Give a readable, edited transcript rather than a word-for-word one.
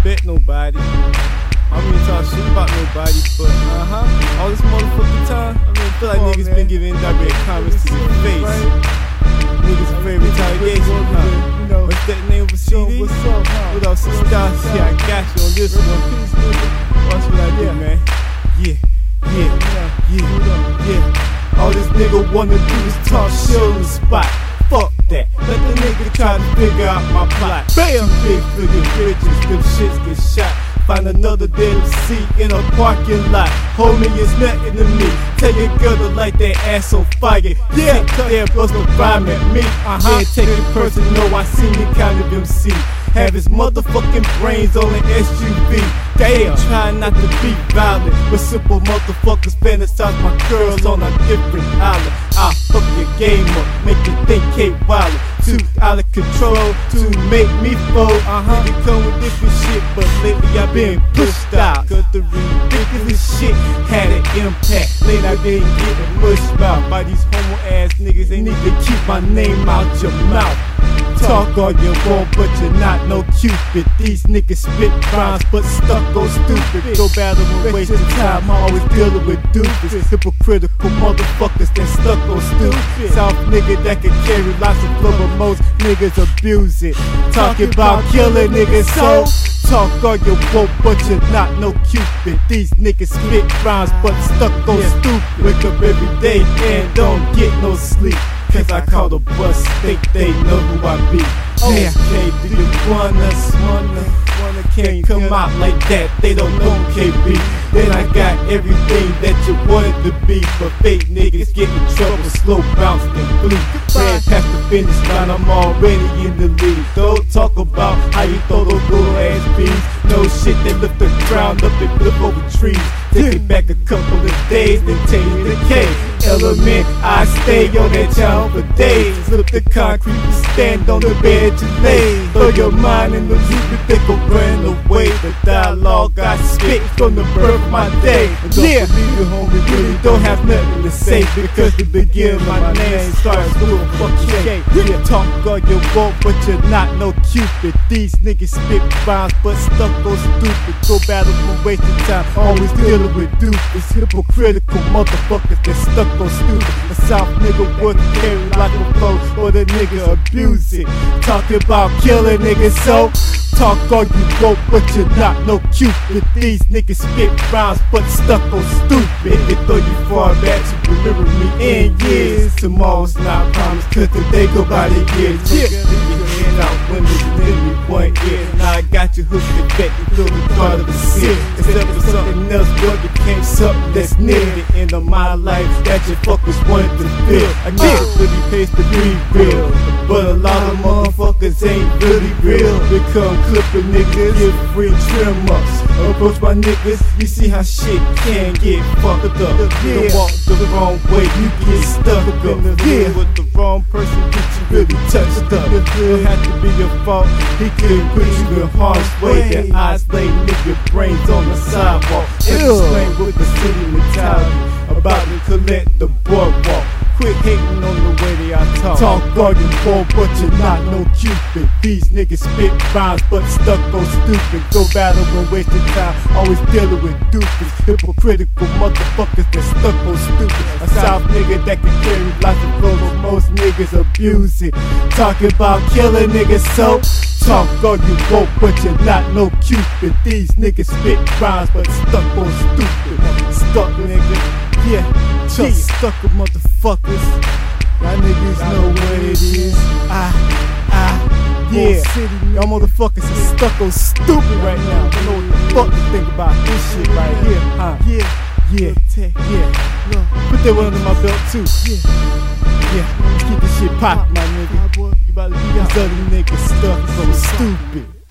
disrespect nobody. I don't even talk shit about nobody, but all this motherfucking time, I feel like niggas been giving direct comments to your face. Niggas afraid of retaliation, What's that name of a CD? What's up, What else is that? Yeah, I got you on this one. Watch what I do, man. Yeah. All this nigga wanna do is talk shit on the spot. Fuck that. Let the nigga try to figure out my plot. Bam! Big for your bridges, them shits get shot. Find another dead seat in a parking lot. Homie, it's nothing to me. Tell your girl to light that ass on fire. Yeah, there bust a rhyme at me. Yeah, take it personal, I seen you kind of MC. Have his motherfucking brains on an SUV. Damn, trying not to be violent, but simple motherfuckers fantasize my girls on a different island. I'll fuck your game up, make you think Kate Wilder. Too out of control to make me fold. You come with different shit, but lately I've been pushed out. Cause the ridiculous shit had an impact. Late I been getting mushed out by these homo ass niggas. They need to keep my name out your mouth. Talk all you want, but you're not no Cupid. These niggas spit rhymes, but stuck on stupid. Go battle and waste your time, I'm always dealing with doofus. Hypocritical motherfuckers that stuck on stupid. South nigga that can carry lots of flow, but most niggas abuse it. Talking about killing niggas, so talk all you want, but you're not no Cupid. These niggas spit rhymes, but stuck on stupid. Wake up every day and don't get no sleep. Cause I call the bus, think they know who I be. SK, do you wanna can't come out like that, they don't know KB. Then I got everything that you wanted to be, but fake niggas get in trouble, slow bounce and bleed. Ran past the finish line, I'm already in the lead. Don't talk about how you throw those little ass beats. No shit, they lift the ground up and flip over trees. Take it back a couple of days, then change the K. Element, I stay on that town for days. Flip the concrete, stand on the bed to lay. Throw your mind in the loop and think of run away. The dialogue I spit from the birth of my day. And don't believe you, homie, really don't have nothing to say. Because to begin, my name starts with a fucking K. Yeah, talk all you want, but you're not no Cupid. These niggas spit rhymes, but stuck on stupid. Go battle for wasting time, always dealing with doofus. Hypocritical motherfuckers that stuck on stupid. A South nigga would carry like a flow, or the nigga abuse it. Talking about killing niggas, so talk all you want, but you're not no Cupid. These niggas spit rhymes, but stuck on stupid. They throw you far back to remember me in years. Tomorrow's not promised, cause today go by the years. Hand out women to let me point here. Now I got you hooked and back, you feel me part of the sin. Except for something else, girl, became something that's near the end of my life that you fuckers wanted to feel. I get it really pays to be real, but a lot of motherfuckers ain't really real. Become clipper niggas, get free trim ups. Approach my niggas, you see how shit can get fucked up. You walk the wrong way, you get stuck up. With the wrong person, get you really touched up. It had to be your fault, he couldn't put you in harm's way. That isolate nigga brains on the sidewalk. Explain with the city mentality about to collect the boardwalk. Quit hating on the way they I talk. Talk all you want, but you're not no Cupid. These niggas spit rhymes, but stuck on stupid. Go battle and waste your time, always dealing with doofus. Hypocritical motherfuckers that stuck on stupid. A South nigga that can carry lots of flow, but most niggas abuse it. Talking about killing niggas, so talk all you want, but you're not no Cupid. These niggas spit rhymes, but stuck on stupid. Stuck nigga. Yeah, just stuck with motherfuckers. Y'all niggas know what it is. Yeah. Y'all motherfuckers are stuck on stupid right now. Don't know what the fuck to think about this shit right here. Yeah. Put that one under my belt too. Yeah. Let's keep this shit poppin', my nigga. These other niggas stuck so stupid.